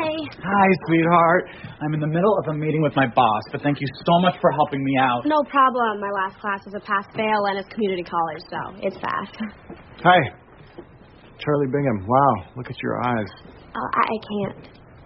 Hi. Hi, sweetheart. I'm in the middle of a meeting with my boss, but thank you so much for helping me out. No problem. My last class was a pass-fail and it's community college, so it's fast. Hi. Charlie Bingham. Wow, look at your eyes. I can't.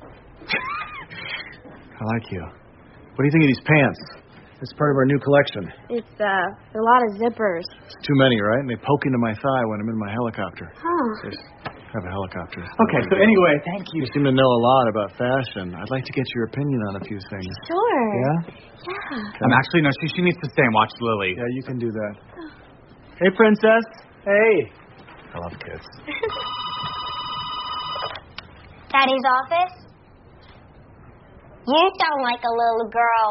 I like you. What do you think of these pants? It's part of our new collection. It's a lot of zippers. It's too many, right? And they poke into my thigh when I'm in my helicopter. Huh. I have a helicopter. Okay, so anyway, thank you. You seem to know a lot about fashion. I'd like to get your opinion on a few things. Sure. Yeah? Yeah. Actually, no, she needs to stay and watch Lily. Yeah, you can do that. Hey, princess. Hey. I love kids. Daddy's office? You sound like a little girl.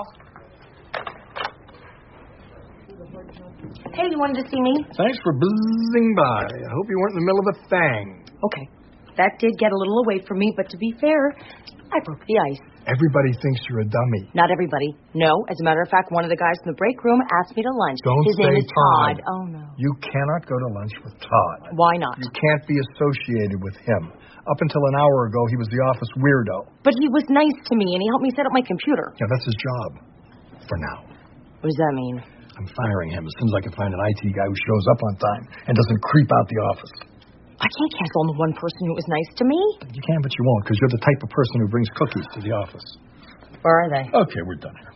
Hey, you wanted to see me? Thanks for buzzing by. I hope you weren't in the middle of a thing. Okay. That did get a little away from me, but to be fair, I broke the ice. Everybody thinks you're a dummy. Not everybody. No, as a matter of fact, one of the guys in the break room asked me to lunch. Don't His name say is Todd. Todd. Oh, no. You cannot go to lunch with Todd. Why not? You can't be associated with him. Up until an hour ago, he was the office weirdo. But he was nice to me, and he helped me set up my computer. Yeah, that's his job. For now. What does that mean? I'm firing him as soon as I can find an IT guy who shows up on time and doesn't creep out the office. I can't cancel on the one person who was nice to me. You can, but you won't, because you're the type of person who brings cookies to the office. Where are they? Okay, we're done here.